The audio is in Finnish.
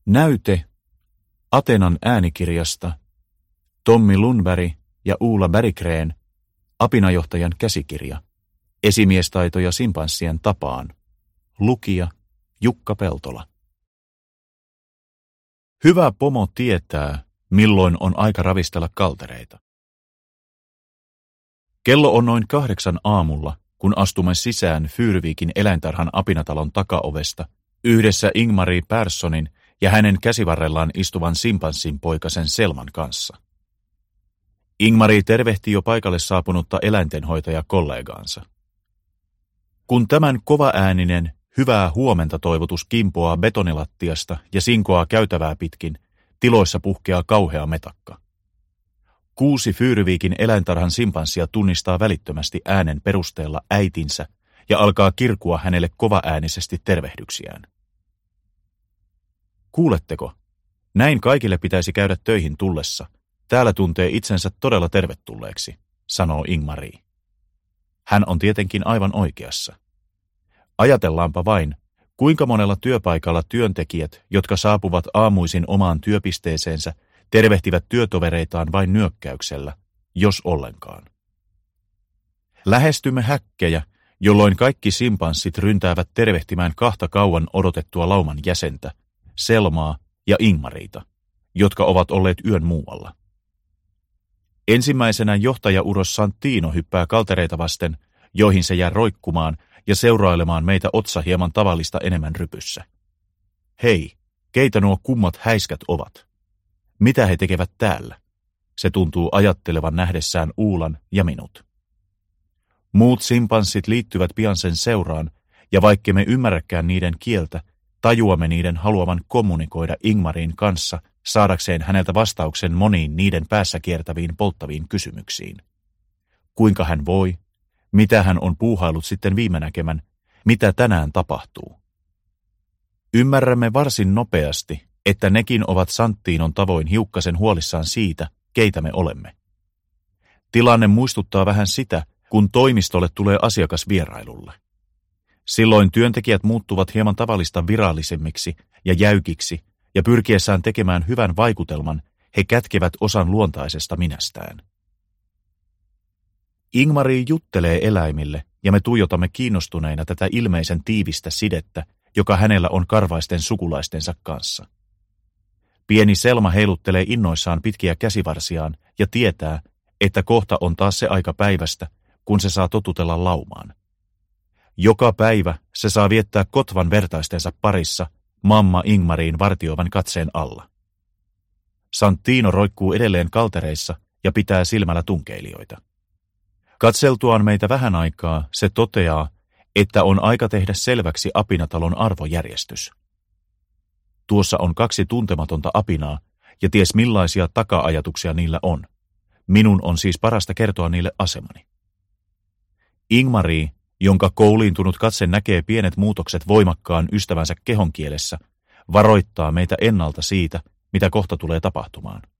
Näyte Atenan äänikirjasta Tommi Lundberg ja Ulla Berggren, apinajohtajan käsikirja, esimiestaitoja simpanssien tapaan. Lukija Jukka Peltola. Hyvä pomo tietää, milloin on aika ravistella kaltereita. Kello on noin 8 aamulla, kun astumme sisään Fyrvikin eläintarhan apinatalon takaovesta yhdessä Ingmarie Perssonin ja hänen käsivarrellaan istuvan simpanssin poikasen Selman kanssa. Ingmarie tervehti jo paikalle saapunutta eläintenhoitajakollegaansa. Kun tämän kovaääninen, hyvää huomenta toivotus kimpoaa betonilattiasta ja sinkoaa käytävää pitkin, tiloissa puhkeaa kauhea metakka. 6 Fyrvikin eläintarhan simpanssia tunnistaa välittömästi äänen perusteella äitinsä ja alkaa kirkua hänelle kovaäänisesti tervehdyksiään. Kuuletteko? Näin kaikille pitäisi käydä töihin tullessa. Täällä tuntee itsensä todella tervetulleeksi, sanoo Ingmarie. Hän on tietenkin aivan oikeassa. Ajatellaanpa vain, kuinka monella työpaikalla työntekijät, jotka saapuvat aamuisin omaan työpisteeseensä, tervehtivät työtovereitaan vain nyökkäyksellä, jos ollenkaan. Lähestymme häkkejä, jolloin kaikki simpanssit ryntäävät tervehtimään 2 kauan odotettua lauman jäsentä, Selmaa ja Ingmarieta, jotka ovat olleet yön muualla. Ensimmäisenä johtajauros Santino hyppää kaltereita vasten, joihin se jää roikkumaan ja seurailemaan meitä otsa hieman tavallista enemmän rypyssä. Hei, keitä nuo kummat häiskät ovat? Mitä he tekevät täällä? Se tuntuu ajattelevan nähdessään Uulan ja minut. Muut simpanssit liittyvät pian sen seuraan, ja vaikkemme ymmärräkään niiden kieltä, tajuamme niiden haluavan kommunikoida Ingmarien kanssa saadakseen häneltä vastauksen moniin niiden päässä kiertäviin polttaviin kysymyksiin. Kuinka hän voi? Mitä hän on puuhaillut sitten viime näkemän? Mitä tänään tapahtuu? Ymmärrämme varsin nopeasti, että nekin ovat Santinon tavoin hiukkasen huolissaan siitä, keitä me olemme. Tilanne muistuttaa vähän sitä, kun toimistolle tulee asiakas vierailulle. Silloin työntekijät muuttuvat hieman tavallista virallisemmiksi ja jäykiksi, ja pyrkiessään tekemään hyvän vaikutelman, he kätkevät osan luontaisesta minästään. Ingmarie juttelee eläimille, ja me tuijotamme kiinnostuneina tätä ilmeisen tiivistä sidettä, joka hänellä on karvaisten sukulaistensa kanssa. Pieni Selma heiluttelee innoissaan pitkiä käsivarsiaan ja tietää, että kohta on taas se aika päivästä, kun se saa totutella laumaan. Joka päivä se saa viettää kotvan vertaistensa parissa, mamma Ingmarien vartioivan katseen alla. Santino roikkuu edelleen kaltereissa ja pitää silmällä tunkeilijoita. Katseltuaan meitä vähän aikaa, se toteaa, että on aika tehdä selväksi apinatalon arvojärjestys. Tuossa on 2 tuntematonta apinaa, ja ties millaisia taka-ajatuksia niillä on. Minun on siis parasta kertoa niille asemani. Ingmarie, jonka kouliintunut katse näkee pienet muutokset voimakkaan ystävänsä kehonkielessä, varoittaa meitä ennalta siitä, mitä kohta tulee tapahtumaan.